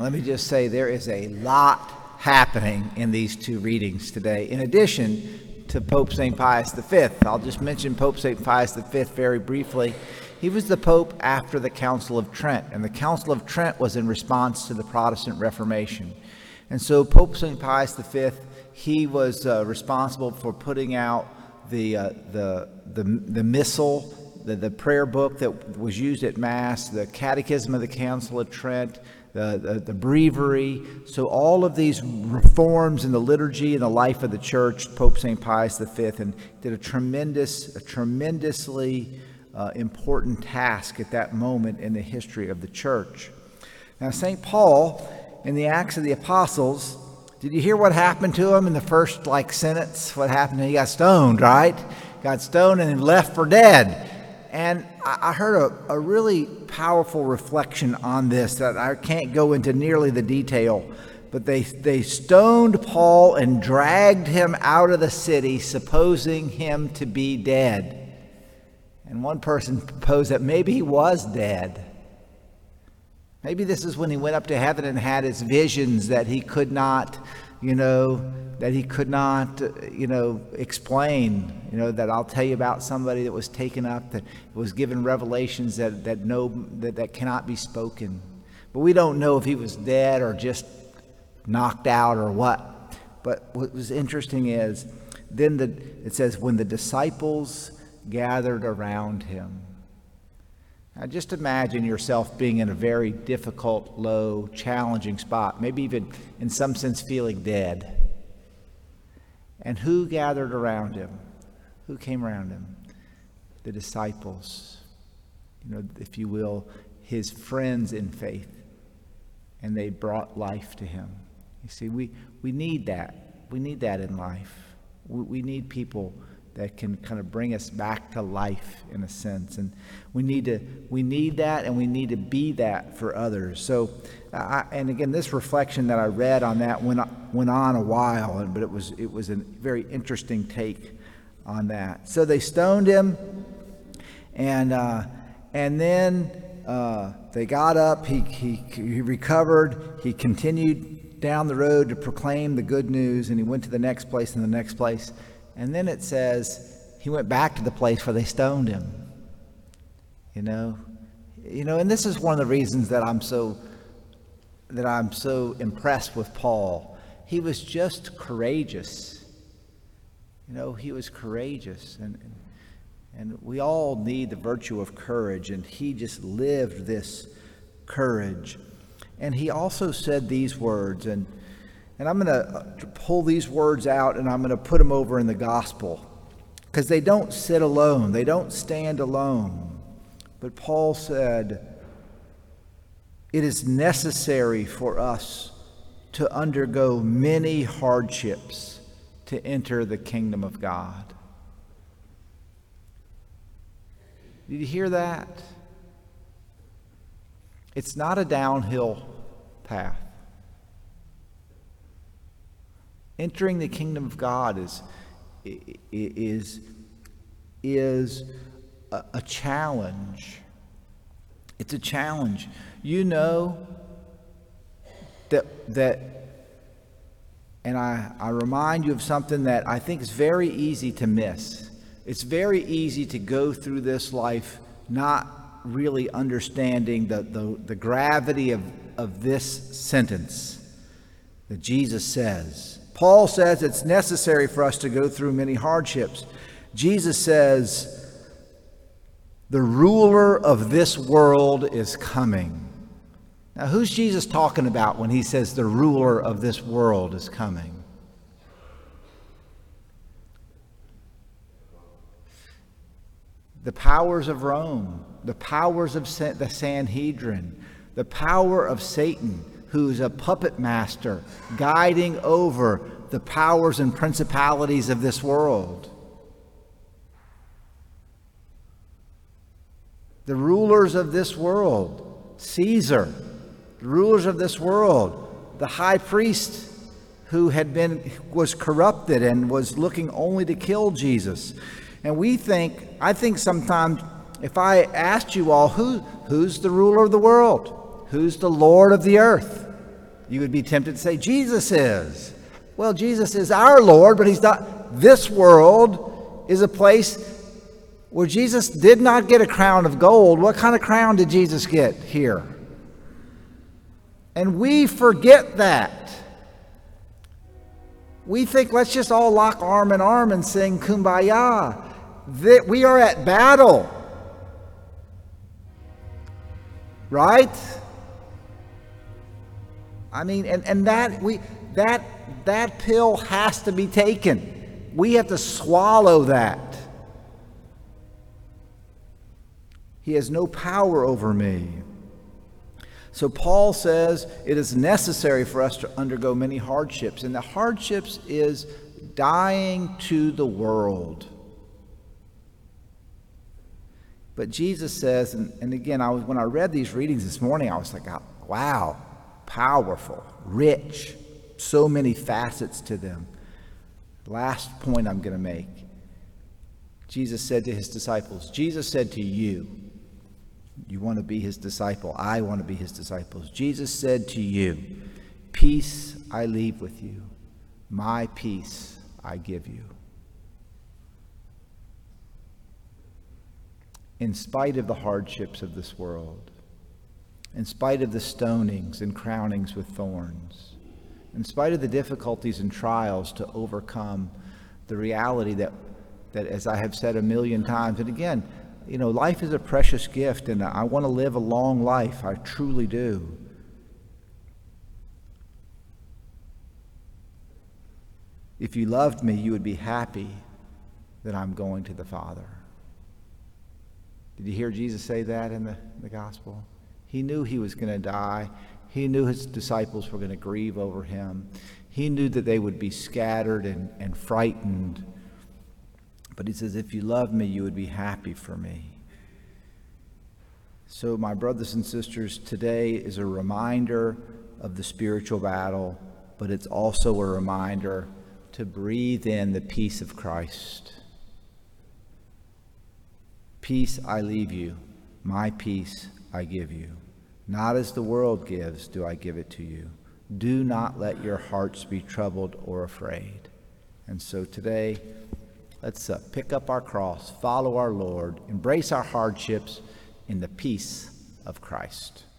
let me just say there is a lot happening in these two readings today, in addition to Pope St. Pius V. I'll just mention Pope St. Pius V very briefly. He was the Pope after the Council of Trent, and the Council of Trent was in response to the Protestant Reformation. And so Pope St. Pius V, he was responsible for putting out the missal, the prayer book that was used at Mass, the Catechism of the Council of Trent, the breviary. So all of these reforms in the liturgy and the life of the Church, Pope St. Pius V, and did a tremendously important task at that moment in the history of the Church. Now, St. Paul, in the Acts of the Apostles, did you hear what happened to him in the first sentence? What happened? He got stoned, right? Got stoned and left for dead. And I heard a really powerful reflection on this that I can't go into nearly the detail, but they stoned Paul and dragged him out of the city, supposing him to be dead. And one person proposed that maybe he was dead. Maybe this is when he went up to heaven and had his visions that he could not, explain, that I'll tell you about somebody that was taken up, that was given revelations that cannot be spoken. But we don't know if he was dead or just knocked out or what. But what was interesting is, it says, when the disciples gathered around him. Now just imagine yourself being in a very difficult, low, challenging spot, maybe even in some sense feeling dead. And who gathered around him? Who came around him? The disciples, if you will, his friends in faith. And they brought life to him. You see, we need that. We need that in life. We need people that can kind of bring us back to life in a sense. And we need that, and we need to be that for others. So, and again, this reflection that I read on that went on a while, but it was a very interesting take on that. So they stoned him, and then they got up. He recovered. He continued down the road to proclaim the good news, and he went to the next place and the next place. And then it says he went back to the place where they stoned him. And this is one of the reasons that I'm so impressed with Paul. He was just courageous. He was courageous, and we all need the virtue of courage, and he just lived this courage. And he also said these words, and I'm going to pull these words out and I'm going to put them over in the gospel, because they don't sit alone. They don't stand alone. But Paul said, it is necessary for us to undergo many hardships to enter the kingdom of God. Did you hear that? It's not a downhill path. Entering the kingdom of God is a challenge. It's a challenge. That and I remind you of something that I think is very easy to miss. It's very easy to go through this life not really understanding the gravity of this sentence that Jesus says. Paul says it's necessary for us to go through many hardships. Jesus says, the ruler of this world is coming. Now, who's Jesus talking about when he says the ruler of this world is coming? The powers of Rome, the powers of the Sanhedrin, the power of Satan, who's a puppet master guiding over the powers and principalities of this world. The rulers of this world, Caesar, the rulers of this world, the high priest who was corrupted and was looking only to kill Jesus. And I think sometimes if I asked you all, who's the ruler of the world? Who's the Lord of the earth? You would be tempted to say, Jesus is. Well, Jesus is our Lord, but he's not. This world is a place where Jesus did not get a crown of gold. What kind of crown did Jesus get here? And we forget that. We think, let's just all lock arm in arm and sing Kumbaya. That we are at battle. Right? I mean, and that pill has to be taken. We have to swallow that. He has no power over me. So Paul says it is necessary for us to undergo many hardships, and the hardships is dying to the world. But Jesus says, and again, when I read these readings this morning, I was like, wow, powerful, rich, so many facets to them. Last point I'm going to make. Jesus said to his disciples, Jesus said to you, you want to be his disciple, I want to be his disciples. Jesus said to you, peace I leave with you, my peace I give you. In spite of the hardships of this world, in spite of the stonings and crownings with thorns, in spite of the difficulties and trials to overcome the reality that as I have said a million times, and again, you know, life is a precious gift, and I want to live a long life. I truly do. If you loved me, you would be happy that I'm going to the Father. Did you hear Jesus say that in the gospel? He knew he was going to die. He knew his disciples were going to grieve over him. He knew that they would be scattered and frightened. But he says, if you love me, you would be happy for me. So my brothers and sisters, today is a reminder of the spiritual battle, but it's also a reminder to breathe in the peace of Christ. Peace I leave you, my peace I give you. Not as the world gives do I give it to you. Do not let your hearts be troubled or afraid. And so today, let's pick up our cross, follow our Lord, embrace our hardships in the peace of Christ.